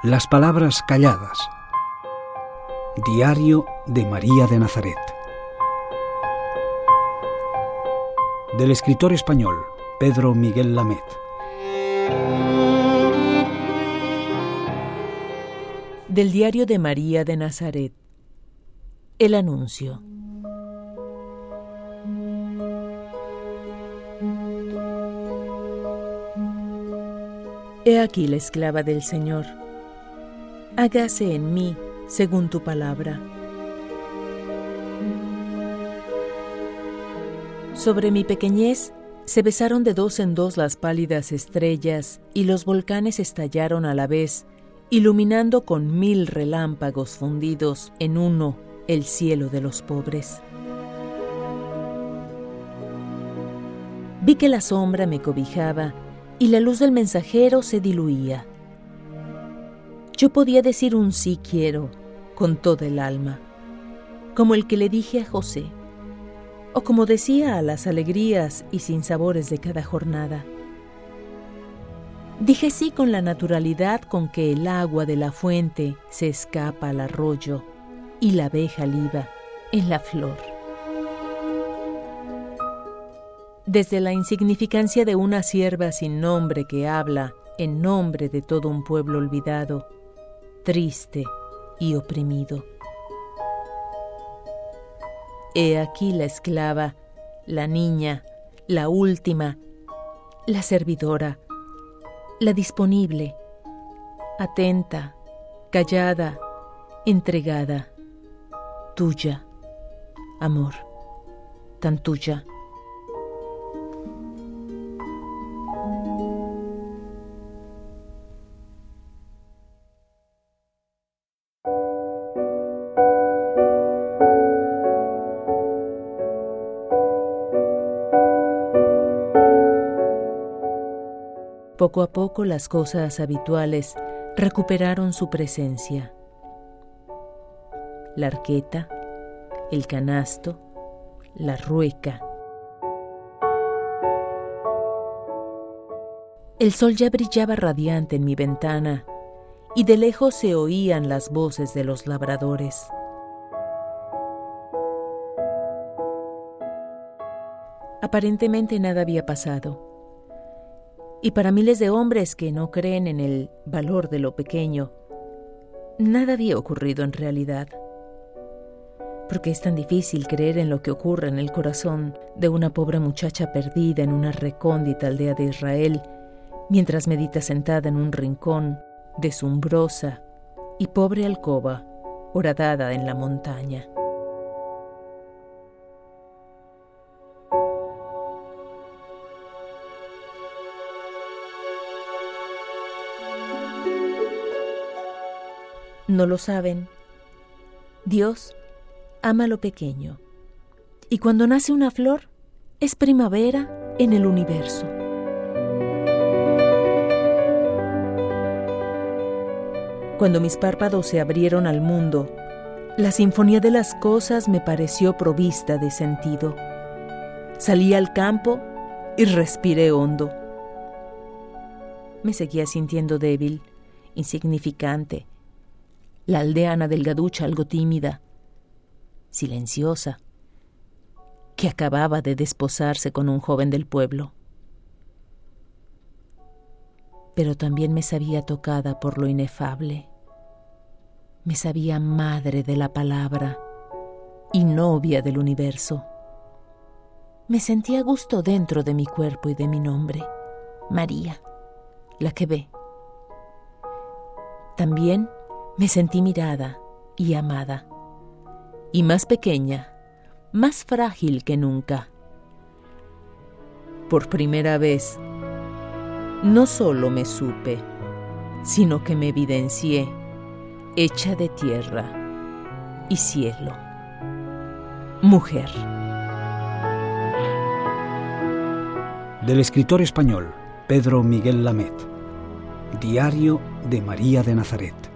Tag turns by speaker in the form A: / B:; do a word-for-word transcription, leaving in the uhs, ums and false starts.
A: Las palabras calladas. Diario de María de Nazaret. Del escritor español Pedro Miguel Lamet.
B: Del diario de María de Nazaret. El anuncio. He aquí la esclava del Señor. Hágase en mí según tu palabra. Sobre mi pequeñez se besaron de dos en dos las pálidas estrellas, y los volcanes estallaron a la vez, iluminando con mil relámpagos fundidos en uno el cielo de los pobres. Vi que la sombra me cobijaba y la luz del mensajero se diluía. Yo podía decir un sí quiero con toda el alma, como el que le dije a José, o como decía a las alegrías y sinsabores de cada jornada. Dije sí con la naturalidad con que el agua de la fuente se escapa al arroyo y la abeja liba en la flor. Desde la insignificancia de una sierva sin nombre que habla en nombre de todo un pueblo olvidado, triste y oprimido. He aquí la esclava, la niña, la última, la servidora, la disponible, atenta, callada, entregada, tuya, amor, tan tuya. Poco a poco las cosas habituales recuperaron su presencia. La arqueta, el canasto, la rueca. El sol ya brillaba radiante en mi ventana y de lejos se oían las voces de los labradores. Aparentemente nada había pasado. Y para miles de hombres que no creen en el valor de lo pequeño, nada había ocurrido en realidad. Porque es tan difícil creer en lo que ocurre en el corazón de una pobre muchacha perdida en una recóndita aldea de Israel, mientras medita sentada en un rincón de su umbrosa y pobre alcoba horadada en la montaña. No lo saben. Dios ama lo pequeño. Y cuando nace una flor, es primavera en el universo. Cuando mis párpados se abrieron al mundo, la sinfonía de las cosas me pareció provista de sentido. Salí al campo y respiré hondo. Me seguía sintiendo débil, insignificante, la aldeana delgaducha algo tímida, silenciosa, que acababa de desposarse con un joven del pueblo. Pero también me sabía tocada por lo inefable. Me sabía madre de la palabra y novia del universo. Me sentía a gusto dentro de mi cuerpo y de mi nombre, María, la que ve. También me sentí mirada y amada, y más pequeña, más frágil que nunca. Por primera vez, no solo me supe, sino que me evidencié, hecha de tierra y cielo. Mujer.
A: Del escritor español Pedro Miguel Lamet. Diario de María de Nazaret.